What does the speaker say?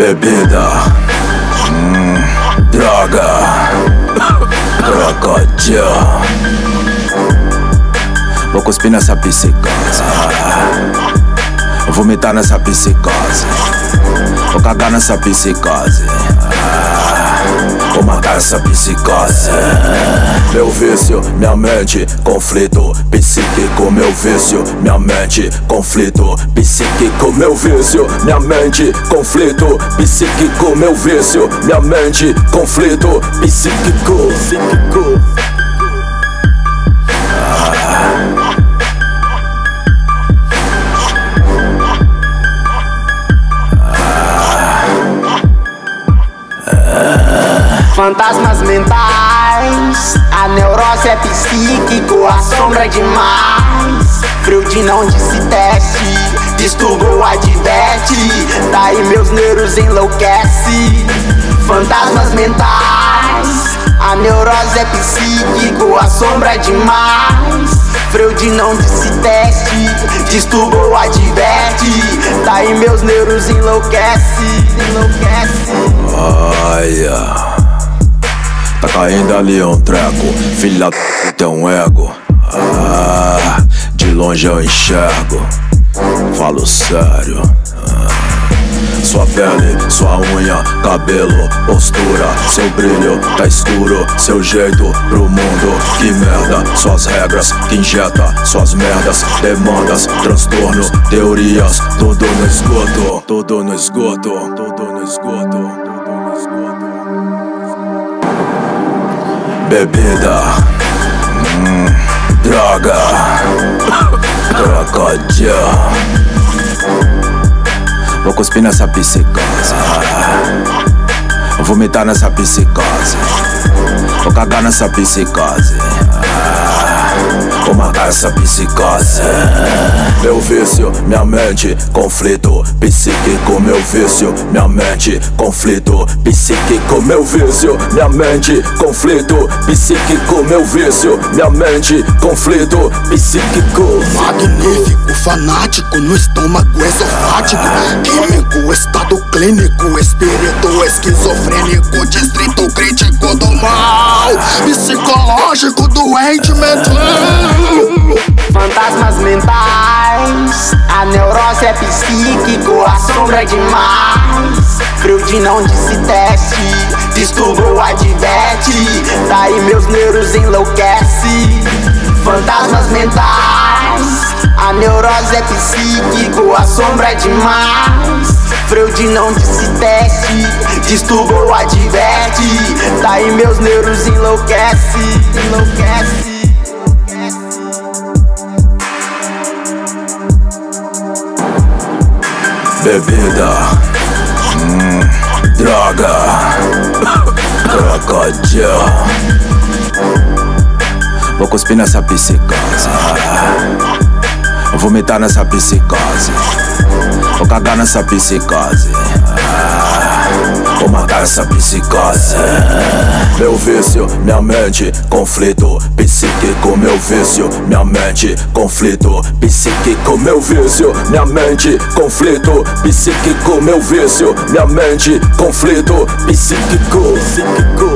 Bebida, droga, crocodilo. Vou cuspir nessa psicose, vou vomitar nessa psicose, vou cagar nessa psicose, vou matar essa psicose. Meu vício, minha mente, conflito psíquico. Meu vício, minha mente, conflito psíquico. Meu vício, minha mente, conflito psíquico. Meu vício, minha mente, conflito psíquico. Fantasmas mentais, a neurose é psíquico, assombra demais. Freud não disse teste, distúrbio adverte, daí meus neuros enlouquece. Fantasmas mentais, a neurose é psíquico, assombra demais. Freud não disse teste, distúrbio adverte, daí meus neuros enlouquece. Olha, tá caindo ali um treco, filha da tem um ego. De longe eu enxergo, falo sério. Sua pele, sua unha, cabelo, postura, seu brilho tá escuro, seu jeito pro mundo. Que merda, suas regras que injeta, suas merdas, demandas, transtorno, teorias, tudo no esgoto, tudo no esgoto, tudo no esgoto. Bebida, droga, crocodilo. Vou cuspir nessa psicose, vou vomitar nessa psicose, vou cagar nessa psicose, vou matar essa psicose. Meu vício, minha mente, conflito psíquico. Meu vício, minha mente, conflito psíquico. Meu vício, minha mente, conflito psíquico. Meu vício, minha mente, conflito psíquico. Magnífico, fanático, no estômago esofático, químico, estado clínico, espírito esquizofrênico, distrito crítico do mal, psicológico, doente mental. Fantasmas mentais, a neurose é psíquico, assombra demais. Freud não disse teste, distúrbio adverte, daí meus neuros enlouquece. Fantasmas mentais, a neurose é psíquico, assombra demais. Freud não disse teste, distúrbio adverte, daí meus neuros enlouquece. Bebida, droga, crocodilo. Vou cuspir nessa psicose, vou vomitar nessa psicose, vou cagar nessa psicose, vou matar essa psicose. Meu vício, minha mente, conflito psíquico. Meu vício, minha mente, conflito psíquico. Meu vício, minha mente, conflito psíquico. Meu vício, minha mente, conflito psíquico.